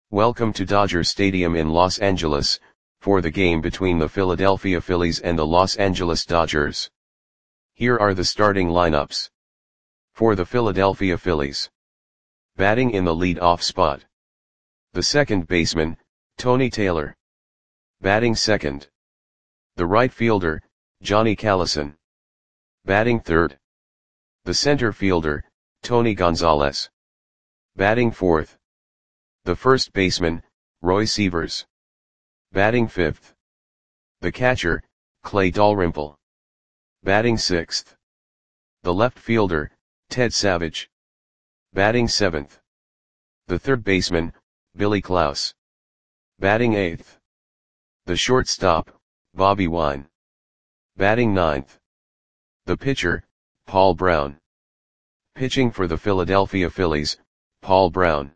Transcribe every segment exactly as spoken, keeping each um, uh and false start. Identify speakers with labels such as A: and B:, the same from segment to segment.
A: Welcome to Dodger Stadium in Los Angeles, for the game between the Philadelphia Phillies and the Los Angeles Dodgers. Here are the starting lineups. For the Philadelphia Phillies. Batting in the lead-off spot. The second baseman, Tony Taylor. Batting second. The right fielder, Johnny Callison. Batting third. The center fielder, Tony Gonzalez. Batting fourth. The first baseman, Roy Sievers. Batting fifth. The catcher, Clay Dalrymple. Batting sixth. The left fielder, Ted Savage. Batting seventh. The third baseman, Billy Klaus. Batting eighth. The shortstop, Bobby Wine. Batting ninth. The pitcher, Paul Brown. Pitching for the Philadelphia Phillies, Paul Brown.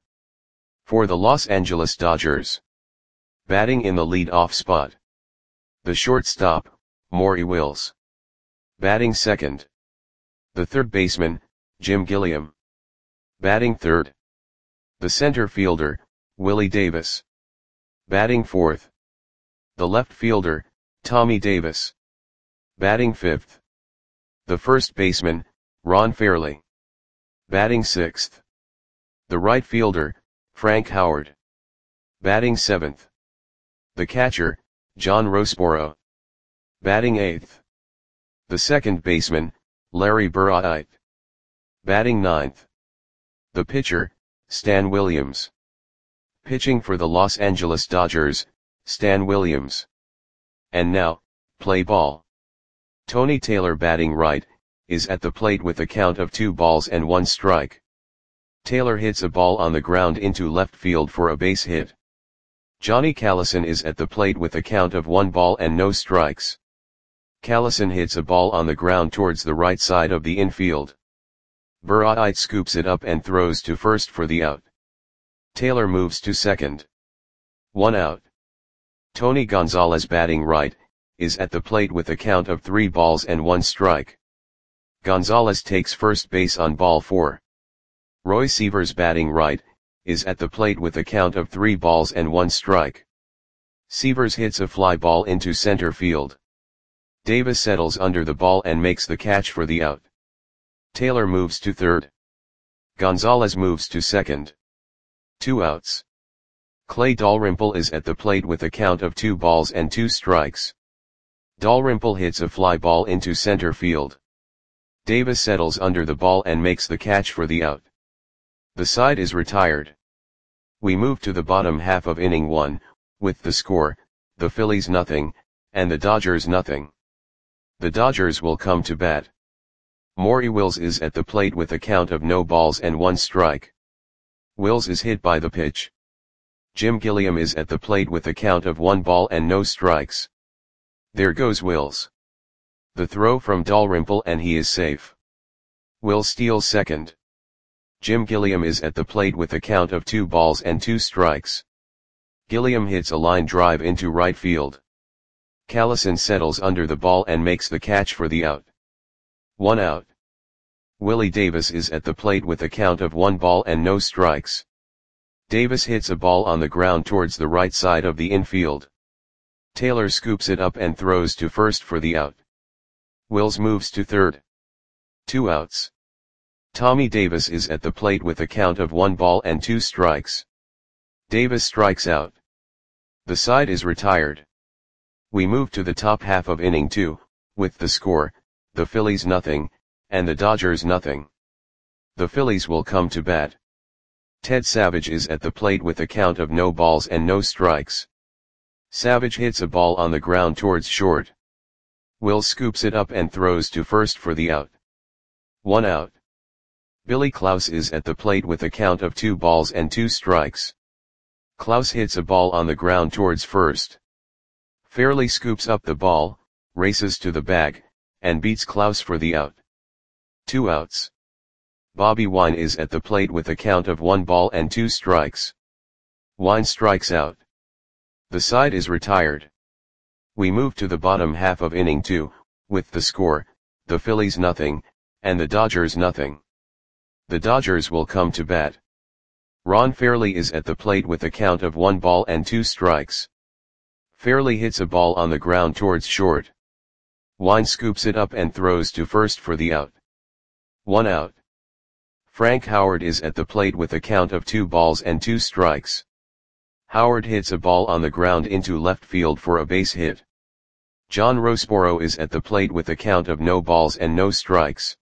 A: For the Los Angeles Dodgers. Batting in the lead-off spot. The shortstop, Maury Wills. Batting second. The third baseman, Jim Gilliam. Batting third. The center fielder, Willie Davis. Batting fourth. The left fielder, Tommy Davis. Batting fifth. The first baseman, Ron Fairly. Batting sixth. The right fielder, Frank Howard. Batting seventh. The catcher, John Roseboro. Batting eighth. The second baseman, Larry Burritt. Batting ninth. The pitcher, Stan Williams. Pitching for the Los Angeles Dodgers, Stan Williams. And now, play ball. Tony Taylor batting right, is at the plate with a count of two balls and one strike. Taylor hits a ball on the ground into left field for a base hit. Johnny Callison is at the plate with a count of one ball and no strikes. Callison hits a ball on the ground towards the right side of the infield. Burritt scoops it up and throws to first for the out. Taylor moves to second. One out. Tony Gonzalez batting right, is at the plate with a count of three balls and one strike. Gonzalez takes first base on ball four. Roy Sievers batting right, is at the plate with a count of three balls and one strike. Sievers hits a fly ball into center field. Davis settles under the ball and makes the catch for the out. Taylor moves to third. Gonzalez moves to second. Two outs. Clay Dalrymple is at the plate with a count of two balls and two strikes. Dalrymple hits a fly ball into center field. Davis settles under the ball and makes the catch for the out. The side is retired. We move to the bottom half of inning one, with the score, the Phillies nothing, and the Dodgers nothing. The Dodgers will come to bat. Maury Wills is at the plate with a count of no balls and one strike. Wills is hit by the pitch. Jim Gilliam is at the plate with a count of one ball and no strikes. There goes Wills. The throw from Dalrymple and he is safe. Wills steals second. Jim Gilliam is at the plate with a count of two balls and two strikes. Gilliam hits a line drive into right field. Callison settles under the ball and makes the catch for the out. One out. Willie Davis is at the plate with a count of one ball and no strikes. Davis hits a ball on the ground towards the right side of the infield. Taylor scoops it up and throws to first for the out. Wills moves to third. Two outs. Tommy Davis is at the plate with a count of one ball and two strikes. Davis strikes out. The side is retired. We move to the top half of inning two, with the score, the Phillies nothing, and the Dodgers nothing. The Phillies will come to bat. Ted Savage is at the plate with a count of no balls and no strikes. Savage hits a ball on the ground towards short. Wills scoops it up and throws to first for the out. One out. Billy Klaus is at the plate with a count of two balls and two strikes. Klaus hits a ball on the ground towards first. Fairly scoops up the ball, races to the bag, and beats Klaus for the out. Two outs. Bobby Wine is at the plate with a count of one ball and two strikes. Wine strikes out. The side is retired. We move to the bottom half of inning two, with the score, the Phillies nothing, and the Dodgers nothing. The Dodgers will come to bat. Ron Fairly is at the plate with a count of one ball and two strikes. Fairly hits a ball on the ground towards short. Wine scoops it up and throws to first for the out. One out. Frank Howard is at the plate with a count of two balls and two strikes. Howard hits a ball on the ground into left field for a base hit. John Roseboro is at the plate with a count of no balls and no strikes.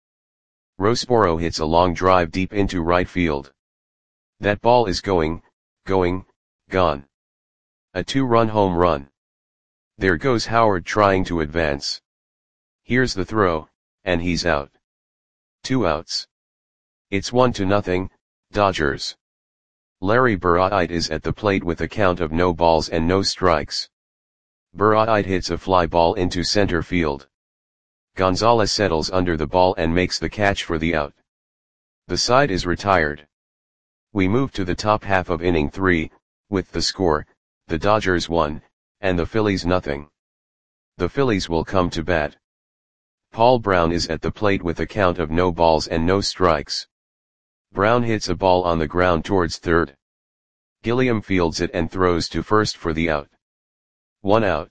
A: Roseboro hits a long drive deep into right field. That ball is going, going, gone. A two-run home run. There goes Howard trying to advance. Here's the throw, and he's out. Two outs. It's one to nothing, Dodgers. Larry Burritt is at the plate with a count of no balls and no strikes. Burritt hits a fly ball into center field. Gonzalez settles under the ball and makes the catch for the out. The side is retired. We move to the top half of inning three, with the score, the Dodgers one, and the Phillies nothing. The Phillies will come to bat. Paul Brown is at the plate with a count of no balls and no strikes. Brown hits a ball on the ground towards third. Gilliam fields it and throws to first for the out. One out.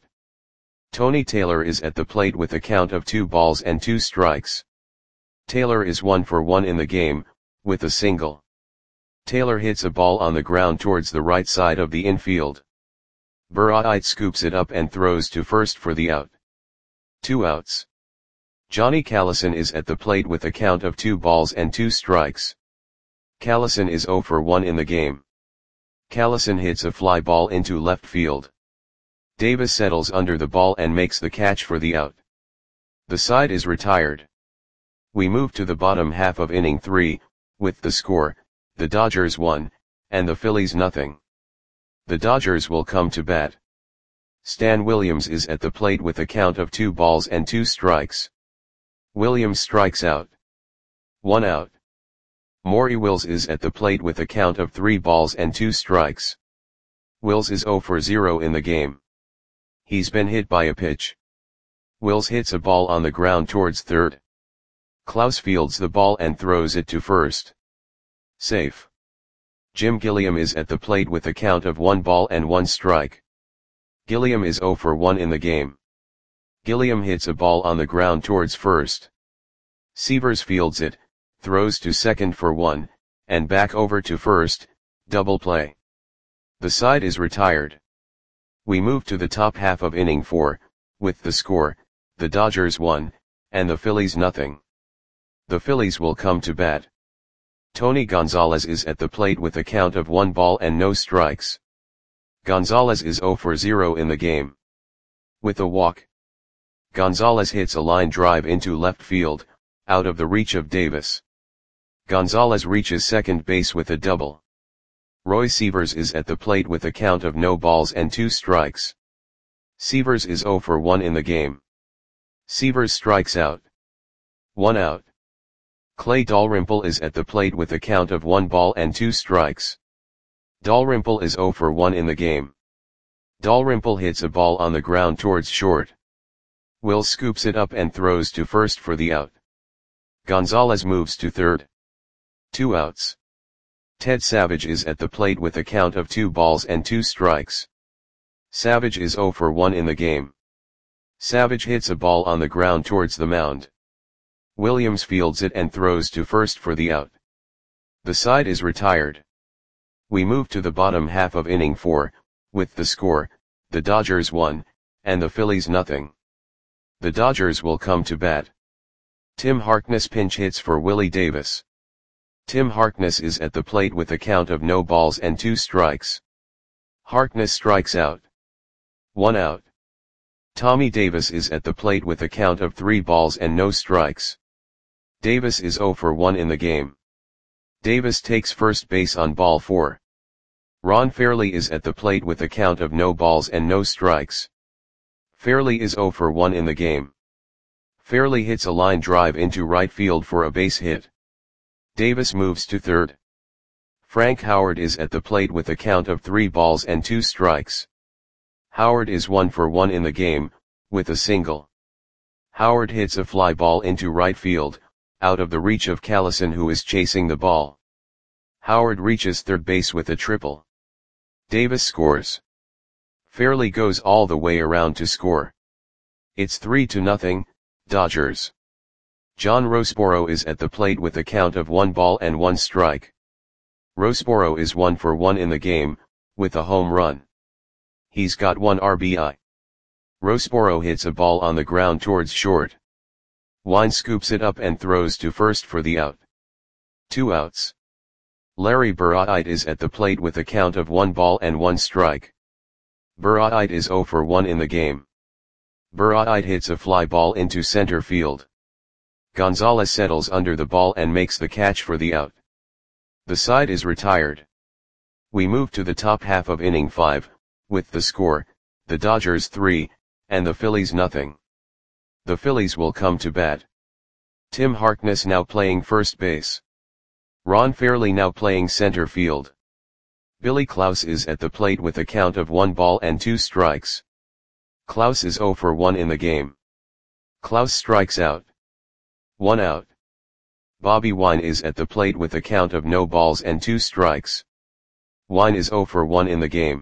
A: Tony Taylor is at the plate with a count of two balls and two strikes. Taylor is one for one in the game, with a single. Taylor hits a ball on the ground towards the right side of the infield. Burritt scoops it up and throws to first for the out. Two outs. Johnny Callison is at the plate with a count of two balls and two strikes. Callison is zero for one in the game. Callison hits a fly ball into left field. Davis settles under the ball and makes the catch for the out. The side is retired. We move to the bottom half of inning three, with the score, the Dodgers one, and the Phillies nothing. The Dodgers will come to bat. Stan Williams is at the plate with a count of two balls and two strikes. Williams strikes out. One out. Maury Wills is at the plate with a count of three balls and two strikes. Wills is zero for zero in the game. He's been hit by a pitch. Wills hits a ball on the ground towards third. Klaus fields the ball and throws it to first. Safe. Jim Gilliam is at the plate with a count of one ball and one strike. Gilliam is zero for one in the game. Gilliam hits a ball on the ground towards first. Severs fields it, throws to second for one, and back over to first, double play. The side is retired. We move to the top half of inning four, with the score, the Dodgers one, and the Phillies nothing. The Phillies will come to bat. Tony Gonzalez is at the plate with a count of one ball and no strikes. Gonzalez is zero for zero in the game. With a walk. Gonzalez hits a line drive into left field, out of the reach of Davis. Gonzalez reaches second base with a double. Roy Severs is at the plate with a count of no balls and two strikes. Severs is zero for one in the game. Severs strikes out. One out. Clay Dalrymple is at the plate with a count of one ball and two strikes. Dalrymple is zero for one in the game. Dalrymple hits a ball on the ground towards short. Wills scoops it up and throws to first for the out. Gonzalez moves to third. Two outs. Ted Savage is at the plate with a count of two balls and two strikes. Savage is zero for one in the game. Savage hits a ball on the ground towards the mound. Williams fields it and throws to first for the out. The side is retired. We move to the bottom half of inning four, with the score, the Dodgers one, and the Phillies nothing. The Dodgers will come to bat. Tim Harkness pinch hits for Willie Davis. Tim Harkness is at the plate with a count of no balls and two strikes. Harkness strikes out. One out. Tommy Davis is at the plate with a count of three balls and no strikes. Davis is zero for one in the game. Davis takes first base on ball four. Ron Fairly is at the plate with a count of no balls and no strikes. Fairly is zero for one in the game. Fairly hits a line drive into right field for a base hit. Davis moves to third. Frank Howard is at the plate with a count of three balls and two strikes. Howard is one for one in the game, with a single. Howard hits a fly ball into right field, out of the reach of Callison who is chasing the ball. Howard reaches third base with a triple. Davis scores. Fairley goes all the way around to score. It's three to nothing, Dodgers. John Roseboro is at the plate with a count of one ball and one strike. Roseboro is one for one in the game, with a home run. He's got one R B I. Roseboro hits a ball on the ground towards short. Wine scoops it up and throws to first for the out. Two outs. Larry Burritt is at the plate with a count of one ball and one strike. Burritt is zero for one in the game. Burritt hits a fly ball into center field. Gonzalez settles under the ball and makes the catch for the out. The side is retired. We move to the top half of inning five, with the score, the Dodgers three, and the Phillies nothing. The Phillies will come to bat. Tim Harkness now playing first base. Ron Fairley now playing center field. Billy Klaus is at the plate with a count of one ball and two strikes. Klaus is zero for one in the game. Klaus strikes out. One out. Bobby Wine is at the plate with a count of no balls and two strikes. Wine is zero for one in the game.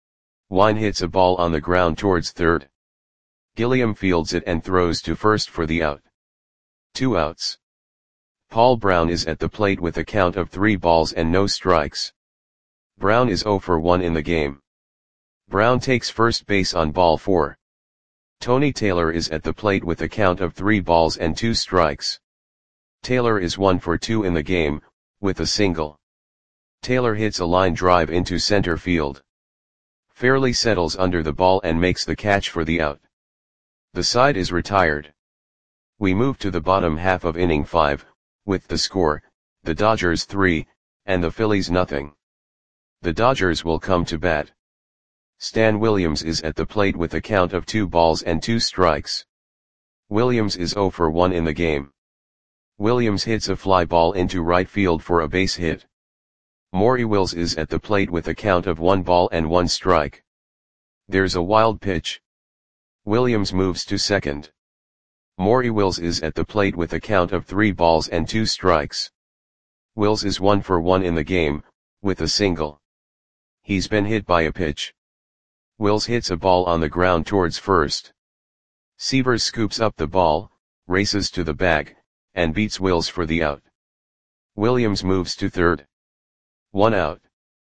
A: Wine hits a ball on the ground towards third. Gilliam fields it and throws to first for the out. Two outs. Paul Brown is at the plate with a count of three balls and no strikes. Brown is zero for one in the game. Brown takes first base on ball four. Tony Taylor is at the plate with a count of three balls and two strikes. Taylor is one for two in the game, with a single. Taylor hits a line drive into center field. Fairley settles under the ball and makes the catch for the out. The side is retired. We move to the bottom half of inning five, with the score, the Dodgers three, and the Phillies nothing. The Dodgers will come to bat. Stan Williams is at the plate with a count of two balls and two strikes. Williams is zero for one in the game. Williams hits a fly ball into right field for a base hit. Maury Wills is at the plate with a count of one ball and one strike. There's a wild pitch. Williams moves to second. Maury Wills is at the plate with a count of three balls and two strikes. Wills is one for one in the game, with a single. He's been hit by a pitch. Wills hits a ball on the ground towards first. Severs scoops up the ball, races to the bag, and beats Wills for the out. Williams moves to third. One out.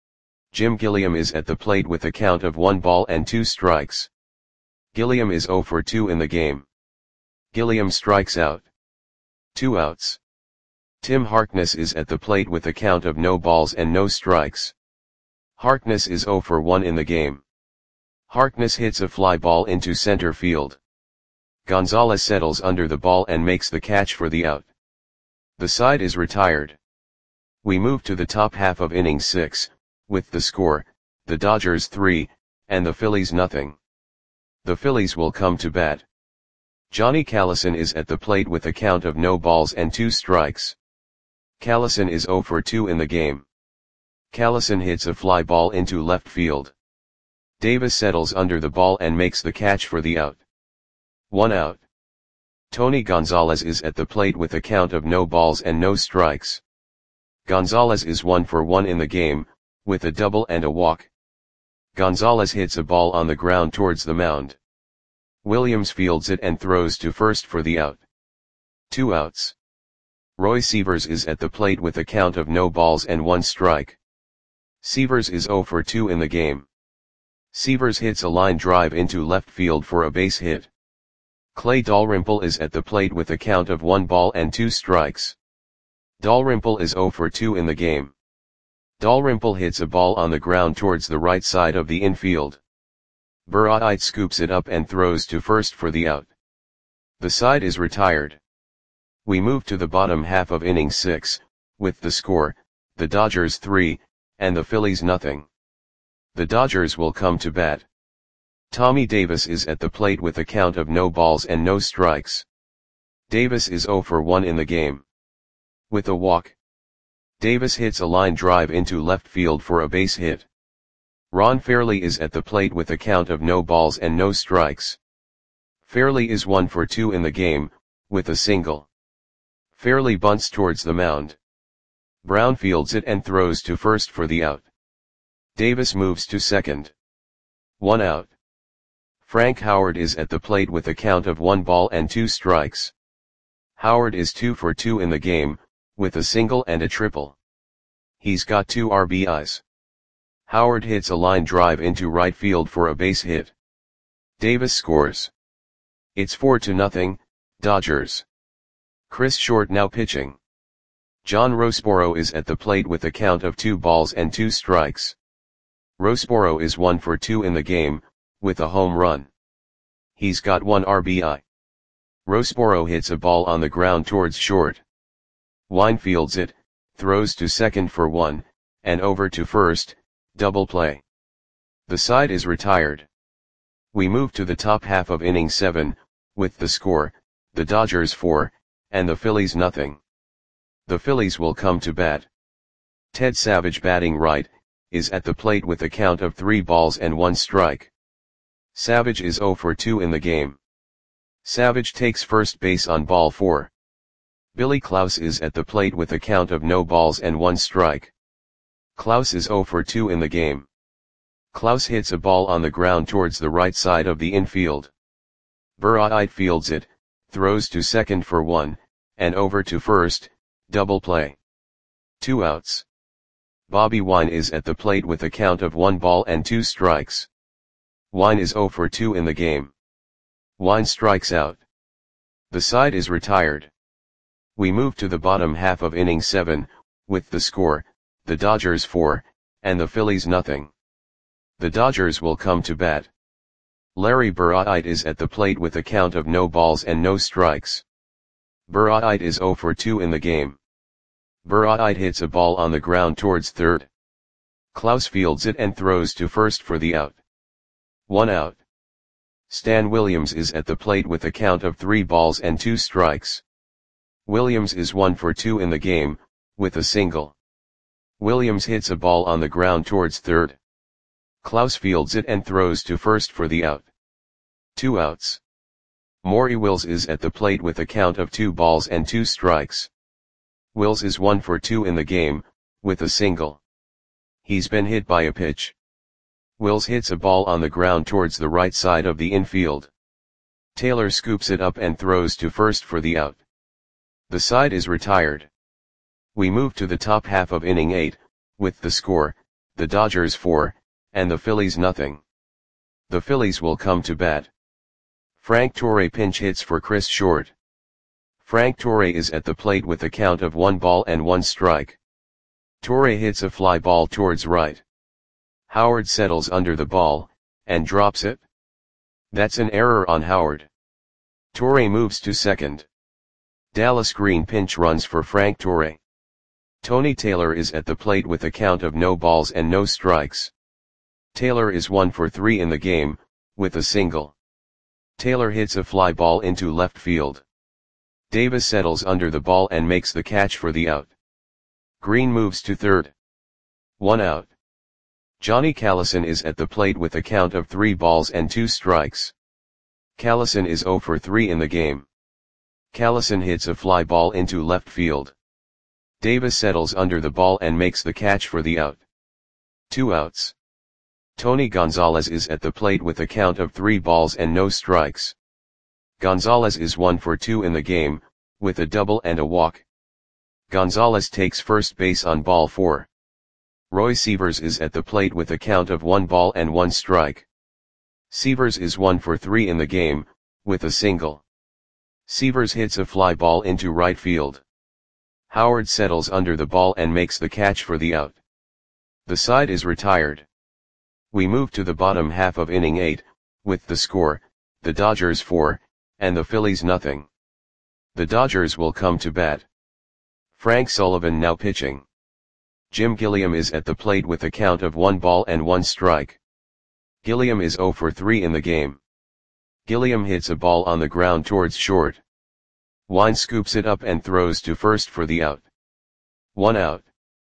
A: Jim Gilliam is at the plate with a count of one ball and two strikes. Gilliam is zero for two in the game. Gilliam strikes out. Two outs. Tim Harkness is at the plate with a count of no balls and no strikes. Harkness is zero for one in the game. Harkness hits a fly ball into center field. Gonzalez settles under the ball and makes the catch for the out. The side is retired. We move to the top half of inning six, with the score, the Dodgers three, and the Phillies nothing. The Phillies will come to bat. Johnny Callison is at the plate with a count of no balls and two strikes. Callison is zero for two in the game. Callison hits a fly ball into left field. Davis settles under the ball and makes the catch for the out. One out. Tony Gonzalez is at the plate with a count of no balls and no strikes. Gonzalez is one for one in the game, with a double and a walk. Gonzalez hits a ball on the ground towards the mound. Williams fields it and throws to first for the out. Two outs. Roy Severs is at the plate with a count of no balls and one strike. Severs is zero for two in the game. Severs hits a line drive into left field for a base hit. Clay Dalrymple is at the plate with a count of one ball and two strikes. Dalrymple is zero for two in the game. Dalrymple hits a ball on the ground towards the right side of the infield. Burritt scoops it up and throws to first for the out. The side is retired. We move to the bottom half of inning six, with the score, the Dodgers three, and the Phillies nothing. The Dodgers will come to bat. Tommy Davis is at the plate with a count of no balls and no strikes. Davis is zero for one in the game. With a walk. Davis hits a line drive into left field for a base hit. Ron Fairley is at the plate with a count of no balls and no strikes. Fairley is one for two in the game, with a single. Fairley bunts towards the mound. Brown fields it and throws to first for the out. Davis moves to second. One out. Frank Howard is at the plate with a count of one ball and two strikes. Howard is two for two in the game, with a single and a triple. He's got two R B Is. Howard hits a line drive into right field for a base hit. Davis scores. It's four to nothing, Dodgers. Chris Short now pitching. John Roseboro is at the plate with a count of two balls and two strikes. Roseboro is one for two in the game, with a home run. He's got one R B I. Roseboro hits a ball on the ground towards short. Wine fields it, throws to second for one, and over to first, double play. The side is retired. We move to the top half of inning seven, with the score, the Dodgers four, and the Phillies nothing. The Phillies will come to bat. Ted Savage, batting right, is at the plate with a count of three balls and one strike. Savage is zero for two in the game. Savage takes first base on ball four. Billy Klaus is at the plate with a count of no balls and one strike. Klaus is zero for two in the game. Klaus hits a ball on the ground towards the right side of the infield. Burritt fields it, throws to second for one, and over to first, double play. Two outs. Bobby Wine is at the plate with a count of one ball and two strikes. Wine is zero for two in the game. Wine strikes out. The side is retired. We move to the bottom half of inning seven, with the score, the Dodgers four, and the Phillies nothing. The Dodgers will come to bat. Larry Burritt is at the plate with a count of no balls and no strikes. Burritt is zero for two in the game. Burritt hits a ball on the ground towards third. Klaus fields it and throws to first for the out. One out. Stan Williams is at the plate with a count of three balls and two strikes. Williams is one for two in the game, with a single. Williams hits a ball on the ground towards third. Klaus fields it and throws to first for the out. Two outs. Maury Wills is at the plate with a count of two balls and two strikes. Wills is one for two in the game, with a single. He's been hit by a pitch. Wills hits a ball on the ground towards the right side of the infield. Taylor scoops it up and throws to first for the out. The side is retired. We move to the top half of inning eight, with the score, the Dodgers four, and the Phillies nothing. The Phillies will come to bat. Frank Torre pinch hits for Chris Short. Frank Torre is at the plate with a count of one ball and one strike. Torre hits a fly ball towards right. Howard settles under the ball, and drops it. That's an error on Howard. Torre moves to second. Dallas Green pinch runs for Frank Torre. Tony Taylor is at the plate with a count of no balls and no strikes. Taylor is one for three in the game, with a single. Taylor hits a fly ball into left field. Davis settles under the ball and makes the catch for the out. Green moves to third. One out. Johnny Callison is at the plate with a count of three balls and two strikes. Callison is zero for three in the game. Callison hits a fly ball into left field. Davis settles under the ball and makes the catch for the out. Two outs. Tony Gonzalez is at the plate with a count of three balls and no strikes. Gonzalez is one for two in the game, with a double and a walk. Gonzalez takes first base on ball four. Roy Sievers is at the plate with a count of one ball and one strike. Sievers is one for three in the game, with a single. Sievers hits a fly ball into right field. Howard settles under the ball and makes the catch for the out. The side is retired. We move to the bottom half of inning eight, with the score, the Dodgers four, and the Phillies nothing. The Dodgers will come to bat. Frank Sullivan now pitching. Jim Gilliam is at the plate with a count of one ball and one strike. Gilliam is zero for three in the game. Gilliam hits a ball on the ground towards short. Wine scoops it up and throws to first for the out. One out.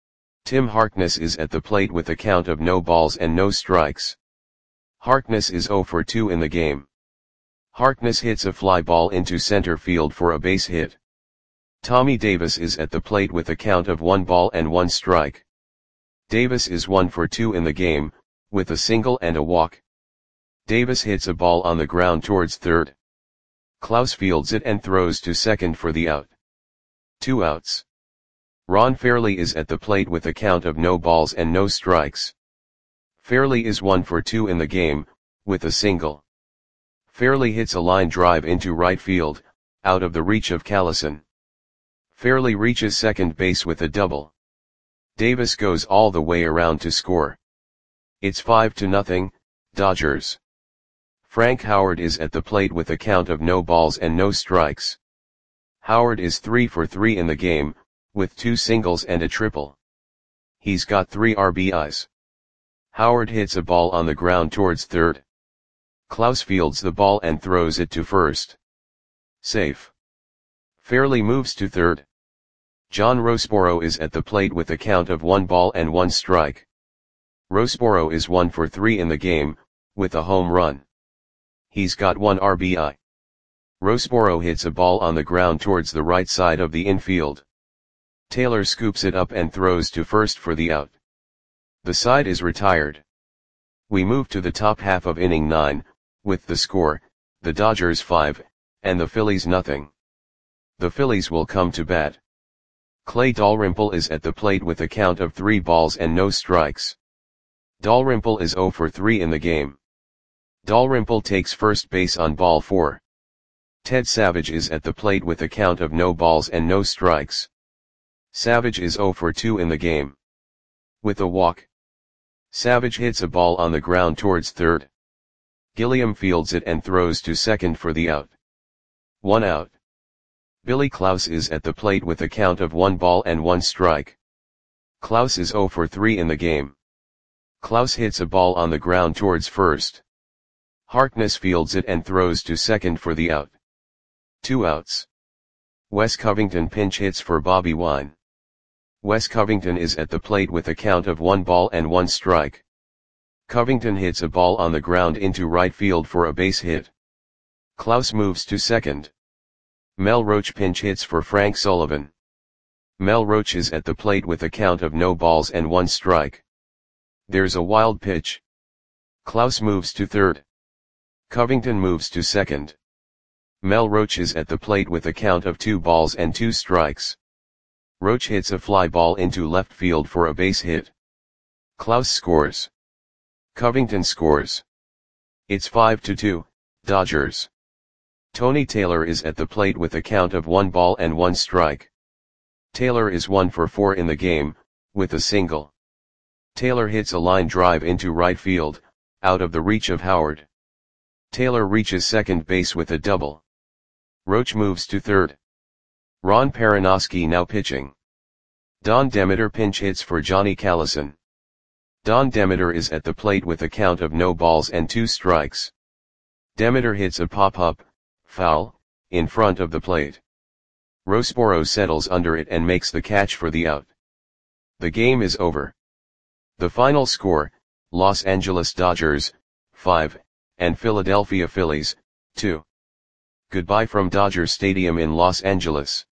A: Tim Harkness is at the plate with a count of no balls and no strikes. Harkness is zero for two in the game. Harkness hits a fly ball into center field for a base hit. Tommy Davis is at the plate with a count of one ball and one strike. Davis is one for two in the game, with a single and a walk. Davis hits a ball on the ground towards third. Klaus fields it and throws to second for the out. Two outs. Ron Fairley is at the plate with a count of no balls and no strikes. Fairley is one for two in the game, with a single. Fairley hits a line drive into right field, out of the reach of Callison. Fairley reaches second base with a double. Davis goes all the way around to score. It's five to nothing, Dodgers. Frank Howard is at the plate with a count of no balls and no strikes. Howard is three for three in the game, with two singles and a triple. He's got three R B Is. Howard hits a ball on the ground towards third. Klaus fields the ball and throws it to first. Safe. Fairley moves to third. John Roseboro is at the plate with a count of one ball and one strike. Roseboro is one for three in the game, with a home run. He's got one R B I. Roseboro hits a ball on the ground towards the right side of the infield. Taylor scoops it up and throws to first for the out. The side is retired. We move to the top half of inning nine, with the score, the Dodgers five, and the Phillies nothing. The Phillies will come to bat. Clay Dalrymple is at the plate with a count of three balls and no strikes. Dalrymple is zero for three in the game. Dalrymple takes first base on ball four. Ted Savage is at the plate with a count of no balls and no strikes. Savage is zero for two in the game. With a walk. Savage hits a ball on the ground towards third. Gilliam fields it and throws to second for the out. One out. Billy Klaus is at the plate with a count of one ball and one strike. Klaus is zero for three in the game. Klaus hits a ball on the ground towards first. Harkness fields it and throws to second for the out. Two outs. Wes Covington pinch hits for Bobby Wine. Wes Covington is at the plate with a count of one ball and one strike. Covington hits a ball on the ground into right field for a base hit. Klaus moves to second. Mel Roach pinch hits for Frank Sullivan. Mel Roach is at the plate with a count of no balls and one strike. There's a wild pitch. Klaus moves to third. Covington moves to second. Mel Roach is at the plate with a count of two balls and two strikes. Roach hits a fly ball into left field for a base hit. Klaus scores. Covington scores. It's five to two, Dodgers. Tony Taylor is at the plate with a count of one ball and one strike. Taylor is one for four in the game, with a single. Taylor hits a line drive into right field, out of the reach of Howard. Taylor reaches second base with a double. Roach moves to third. Ron Perinoski now pitching. Don Demeter pinch hits for Johnny Callison. Don Demeter is at the plate with a count of no balls and two strikes. Demeter hits a pop-up, foul, in front of the plate. Roseboro settles under it and makes the catch for the out. The game is over. The final score, Los Angeles Dodgers, five, and Philadelphia Phillies, two. Goodbye from Dodger Stadium in Los Angeles.